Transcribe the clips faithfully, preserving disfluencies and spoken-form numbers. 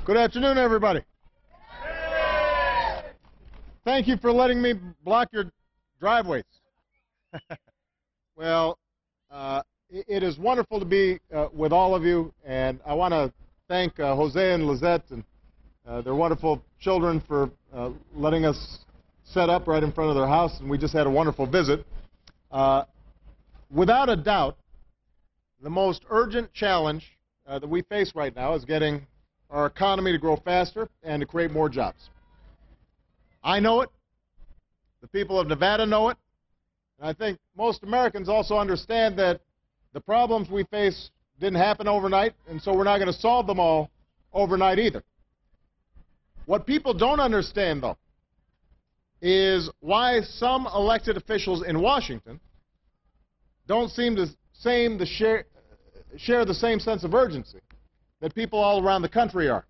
Good afternoon, everybody. Thank you for letting me block your driveways. Well, uh, it is wonderful to be uh, with all of you, and I want to thank uh, Jose and Lizette and uh, their wonderful children for uh, letting us set up right in front of their house, and we just had a wonderful visit. Uh, without a doubt, the most urgent challenge uh, that we face right now is getting our economy to grow faster and to create more jobs. I know it. The people of Nevada know it. And I think most Americans also understand that the problems we face didn't happen overnight, and so we're not going to solve them all overnight either. What people don't understand, though, is why some elected officials in Washington don't seem to, same to share, share the same sense of urgency that people all around the country are.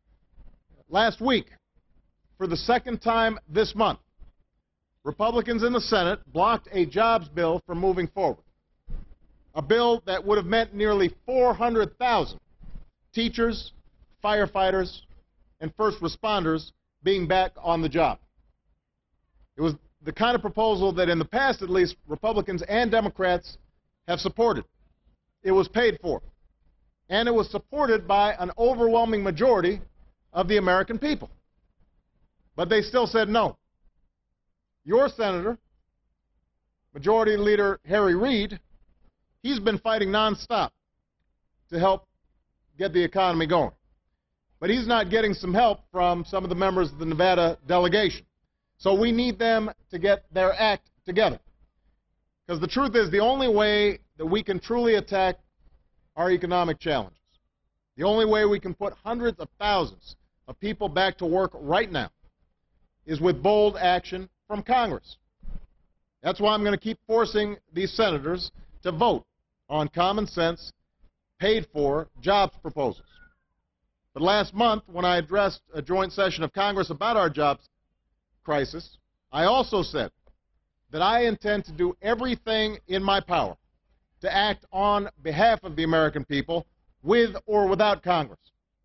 Last week, for the second time this month, Republicans in the Senate blocked a jobs bill from moving forward. A bill that would have meant nearly four hundred thousand teachers, firefighters, and first responders being back on the job. It was the kind of proposal that in the past, at least, Republicans and Democrats have supported. It was paid for. And it was supported by an overwhelming majority of the American people. But they still said no. Your senator, Majority Leader Harry Reid, he's been fighting nonstop to help get the economy going. But he's not getting some help from some of the members of the Nevada delegation. So we need them to get their act together. Because the truth is, the only way that we can truly attack our economic challenges, the only way we can put hundreds of thousands of people back to work right now, is with bold action from Congress. That's why I'm going to keep forcing these senators to vote on common sense, paid-for jobs proposals. But last month, when I addressed a joint session of Congress about our jobs crisis, I also said that I intend to do everything in my power to act on behalf of the American people, with or without Congress.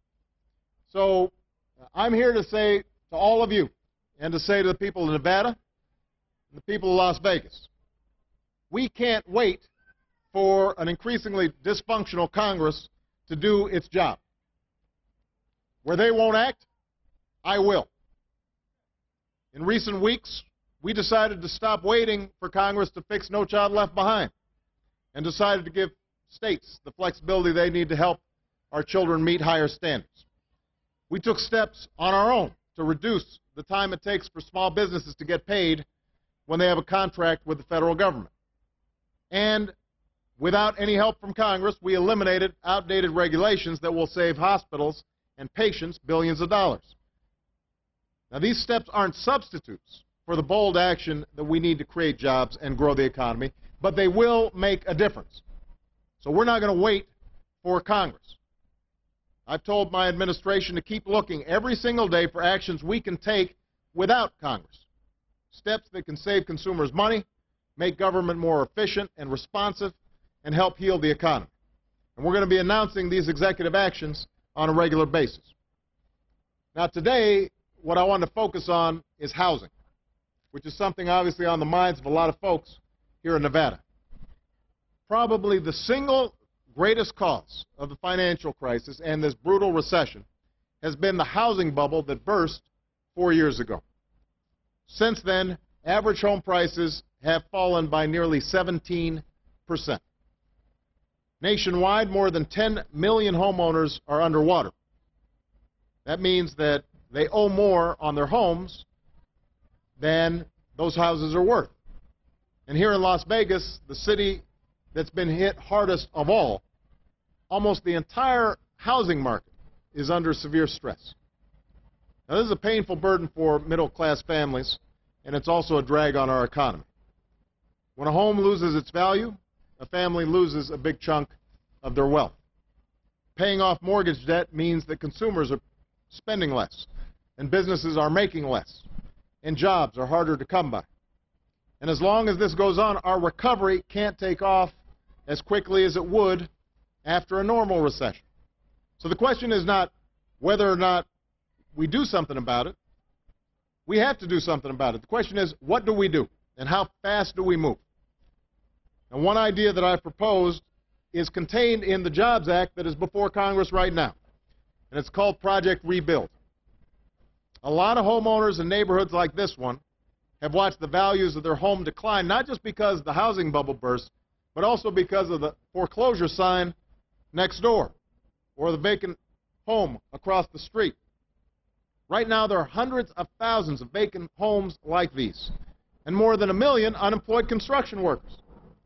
So I'm here to say to all of you, and to say to the people of Nevada and the people of Las Vegas, we can't wait for an increasingly dysfunctional Congress to do its job. Where they won't act, I will. In recent weeks, we decided to stop waiting for Congress to fix No Child Left Behind and decided to give states the flexibility they need to help our children meet higher standards. We took steps on our own to reduce the time it takes for small businesses to get paid when they have a contract with the federal government. And without any help from Congress, we eliminated outdated regulations that will save hospitals and patients billions of dollars. Now, these steps aren't substitutes for the bold action that we need to create jobs and grow the economy, but they will make a difference. So we're not going to wait for Congress. I've told my administration to keep looking every single day for actions we can take without Congress. Steps that can save consumers money, make government more efficient and responsive, and help heal the economy. And we're going to be announcing these executive actions on a regular basis. Now today, what I want to focus on is housing, which is something obviously on the minds of a lot of folks here in Nevada. Probably the single greatest cause of the financial crisis and this brutal recession has been the housing bubble that burst four years ago. Since then, average home prices have fallen by nearly seventeen percent. Nationwide, more than ten million homeowners are underwater. That means that they owe more on their homes than those houses are worth. And here in Las Vegas, the city that's been hit hardest of all, almost the entire housing market is under severe stress. Now, this is a painful burden for middle-class families, and it's also a drag on our economy. When a home loses its value, a family loses a big chunk of their wealth. Paying off mortgage debt means that consumers are spending less, and businesses are making less, and jobs are harder to come by. And as long as this goes on, our recovery can't take off as quickly as it would after a normal recession. So the question is not whether or not we do something about it, we have to do something about it. The question is, what do we do, and how fast do we move? And one idea that I've proposed is contained in the Jobs Act that is before Congress right now, and it's called Project Rebuild. A lot of homeowners in neighborhoods like this one have watched the values of their home decline, not just because the housing bubble burst, but also because of the foreclosure sign next door or the vacant home across the street. Right now, there are hundreds of thousands of vacant homes like these, and more than a million unemployed construction workers.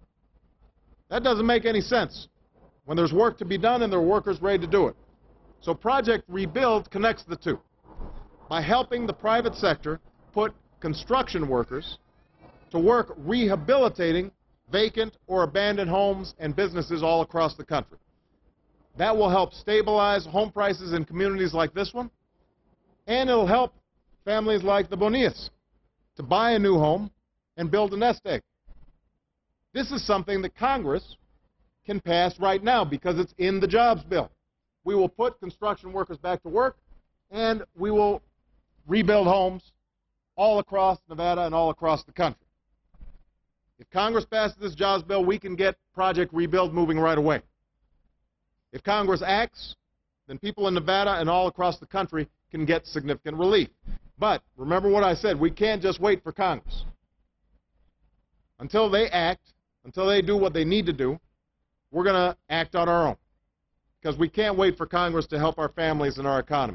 That doesn't make any sense when there's work to be done and there are workers ready to do it. So Project Rebuild connects the two by helping the private sector put construction workers to work rehabilitating vacant or abandoned homes and businesses all across the country. That will help stabilize home prices in communities like this one, and it'll help families like the Bonillas to buy a new home and build a nest egg. This is something that Congress can pass right now because it's in the jobs bill. We will put construction workers back to work, and we will rebuild homes all across Nevada and all across the country. If Congress passes this jobs bill, we can get Project Rebuild moving right away. If Congress acts, then people in Nevada and all across the country can get significant relief. But remember what I said, we can't just wait for Congress. Until they act, until they do what they need to do, we're going to act on our own, because we can't wait for Congress to help our families and our economy.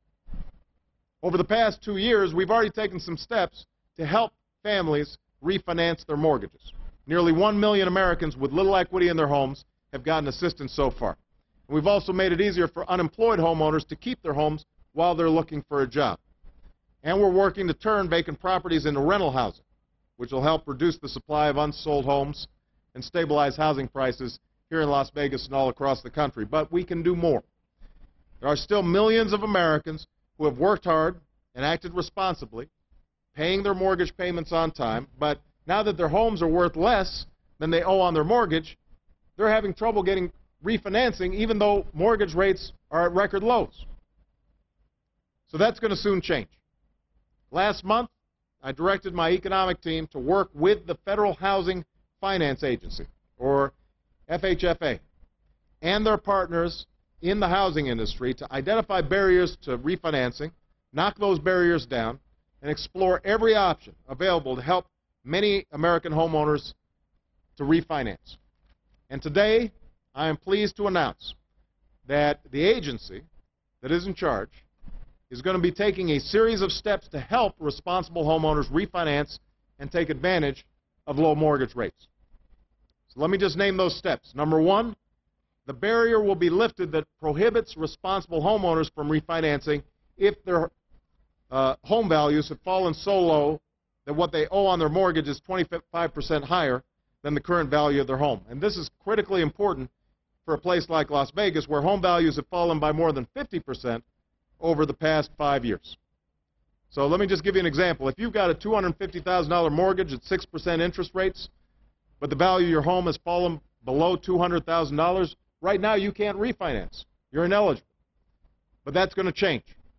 Over the past two years, we've already taken some steps to help families refinance their mortgages. Nearly one million Americans with little equity in their homes have gotten assistance so far. And we've also made it easier for unemployed homeowners to keep their homes while they're looking for a job. And we're working to turn vacant properties into rental housing, which will help reduce the supply of unsold homes and stabilize housing prices here in Las Vegas and all across the country. But we can do more. There are still millions of Americans who have worked hard and acted responsibly, paying their mortgage payments on time, but now that their homes are worth less than they owe on their mortgage, they're having trouble getting refinancing even though mortgage rates are at record lows. So that's going to soon change. Last month, I directed my economic team to work with the Federal Housing Finance Agency, or F H F A, and their partners in the housing industry to identify barriers to refinancing, knock those barriers down, and explore every option available to help many American homeowners to refinance. And today, I am pleased to announce that the agency that is in charge is going to be taking a series of steps to help responsible homeowners refinance and take advantage of low mortgage rates. So let me just name those steps. Number one, the barrier will be lifted that prohibits responsible homeowners from refinancing if their uh, home values have fallen so low that what they owe on their mortgage is twenty-five percent higher than the current value of their home. And this is critically important for a place like Las Vegas, where home values have fallen by more than fifty percent over the past five years. So let me just give you an example. If you've got a two hundred fifty thousand dollar mortgage at six percent interest rates, but the value of your home has fallen below two hundred thousand dollars, right now you can't refinance. You're ineligible. But that's going to change.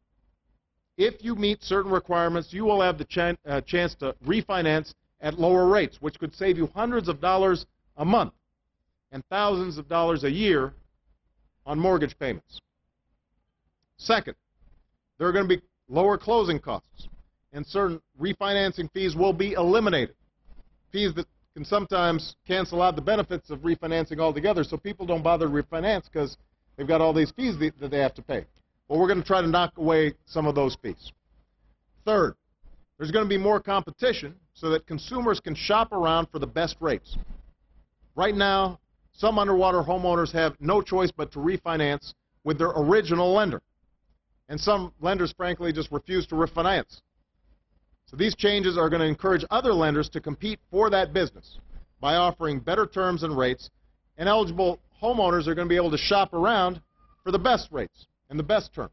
If you meet certain requirements, you will have the ch uh, chance to refinance at lower rates, which could save you hundreds of dollars a month and thousands of dollars a year on mortgage payments. Second, there are going to be lower closing costs, and certain refinancing fees will be eliminated, fees that can sometimes cancel out the benefits of refinancing altogether, so people don't bother to refinance because they've got all these fees that they have to pay. Well, we're going to try to knock away some of those fees. Third, there's going to be more competition so that consumers can shop around for the best rates. Right now, some underwater homeowners have no choice but to refinance with their original lender. And some lenders, frankly, just refuse to refinance. So these changes are going to encourage other lenders to compete for that business by offering better terms and rates, and eligible homeowners are going to be able to shop around for the best rates and the best terms.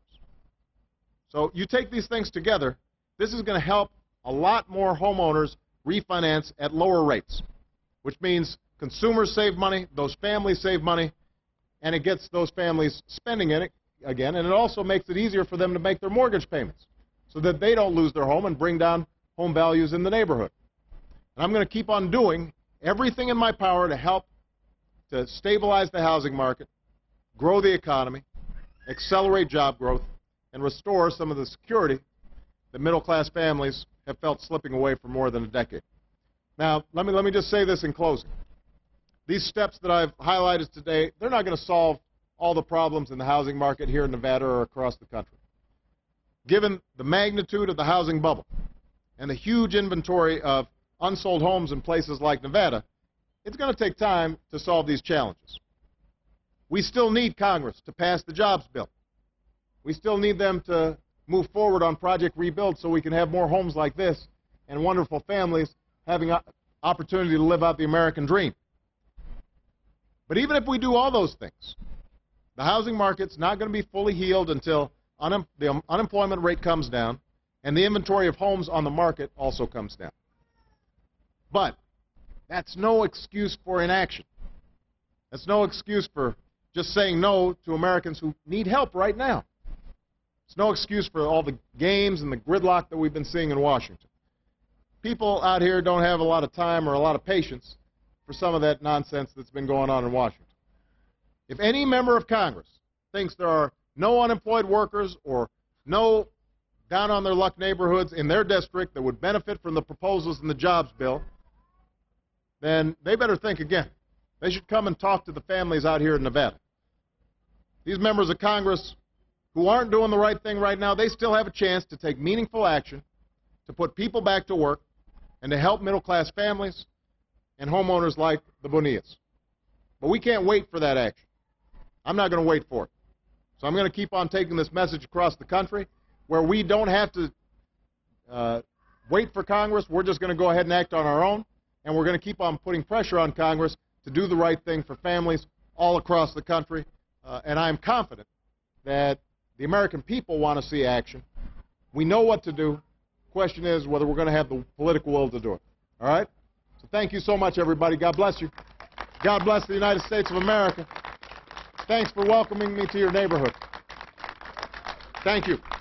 So you take these things together, this is going to help a lot more homeowners refinance at lower rates, which means consumers save money, those families save money, and it gets those families spending in it, again, and it also makes it easier for them to make their mortgage payments so that they don't lose their home and bring down home values in the neighborhood. And I'm going to keep on doing everything in my power to help to stabilize the housing market, grow the economy, accelerate job growth, and restore some of the security that middle-class families have felt slipping away for more than a decade. Now, let me, let me just say this in closing. These steps that I've highlighted today, they're not going to solve all the problems in the housing market here in Nevada or across the country. Given the magnitude of the housing bubble and the huge inventory of unsold homes in places like Nevada, it's going to take time to solve these challenges. We still need Congress to pass the jobs bill. We still need them to move forward on Project Rebuild so we can have more homes like this and wonderful families having an opportunity to live out the American dream. But even if we do all those things, the housing market's not going to be fully healed until un the unemployment rate comes down and the inventory of homes on the market also comes down. But that's no excuse for inaction. That's no excuse for just saying no to Americans who need help right now. It's no excuse for all the games and the gridlock that we've been seeing in Washington. People out here don't have a lot of time or a lot of patience for some of that nonsense that's been going on in Washington. If any member of Congress thinks there are no unemployed workers or no down-on-their-luck neighborhoods in their district that would benefit from the proposals in the jobs bill, then they better think again. They should come and talk to the families out here in Nevada. These members of Congress who aren't doing the right thing right now, they still have a chance to take meaningful action, to put people back to work, and to help middle-class families and homeowners like the Bonillas. But we can't wait for that action. I'm not going to wait for it. So I'm going to keep on taking this message across the country where we don't have to uh, wait for Congress. We're just going to go ahead and act on our own, and we're going to keep on putting pressure on Congress to do the right thing for families all across the country. Uh, and I'm confident that the American people want to see action. We know what to do. The question is whether we're going to have the political will to do it. All right? So thank you so much, everybody. God bless you. God bless the United States of America. Thanks for welcoming me to your neighborhood. Thank you.